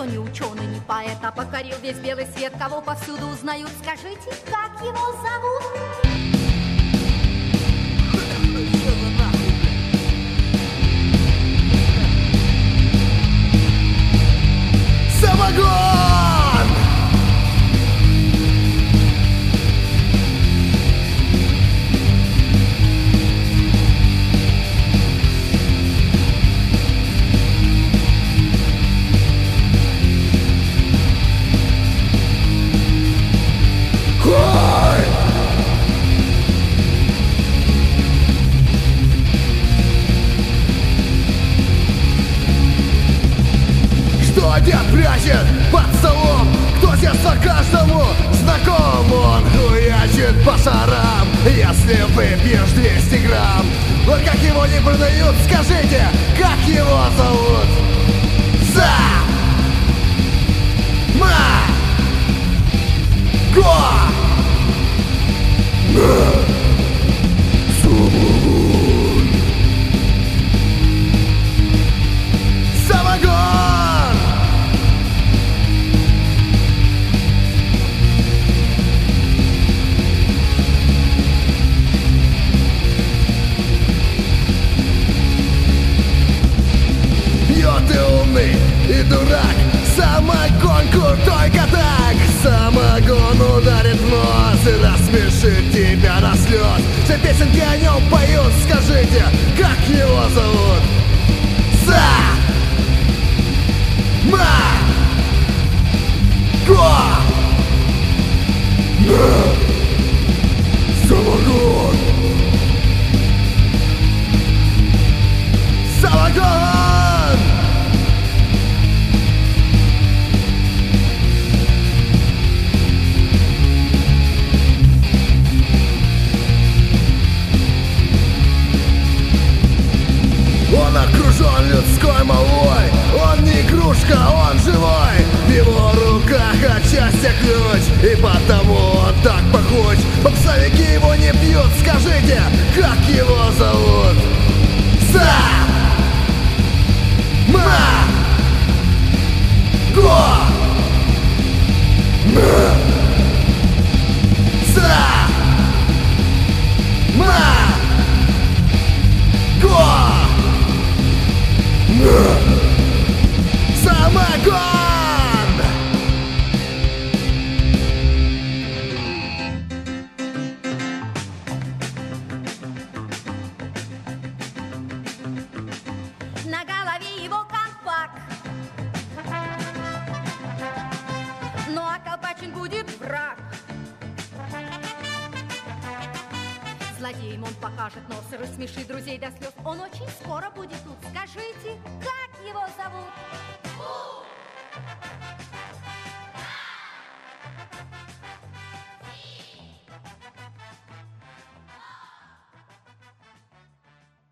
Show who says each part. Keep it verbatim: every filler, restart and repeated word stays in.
Speaker 1: кто не ученый, не поэт, а покорил весь белый свет, кого повсюду узнают. Скажите, как его зовут?
Speaker 2: Самогон! Хой! Что дед прячет под столом? Кто детство каждому знаком? Он хуячит по шарам, если выпьешь двести грамм. Вот как его не продают, скажите, как его зовут? За! Ма! Го! На! Самогон! Самогон! Пьет и умный, и дурак. Самогон крутой катак. Самогон ударит в нос и рассмешит тебя до слез. Все песенки о нем поют, скажите, как его зовут? За! Ма! Го! На! Самогон! Самогон! Он окружен людской молвой. Он не игрушка, он живой. В его руках отчасти ключ, и потому он так похож. Попсовики его не пьют, скажите, как его зовут? За! Ма! Го! На! За! Ма! Го! Самогон!
Speaker 1: На голове его колпак, ну а колпачин будет враг. Злодеем он покажет нос и рассмешит друзей до слез. Он очень скоро будет тут. Скажите, как